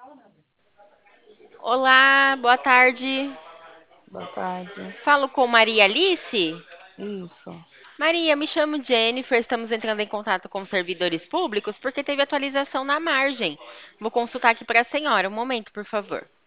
Olá, boa tarde. Boa tarde. Falo com Maria Alice. Isso. Maria, me chamo Jennifer. Estamos entrando em contato com os servidores públicos porque teve atualização na margem. Vou consultar aqui para a senhora. Um momento, por favor.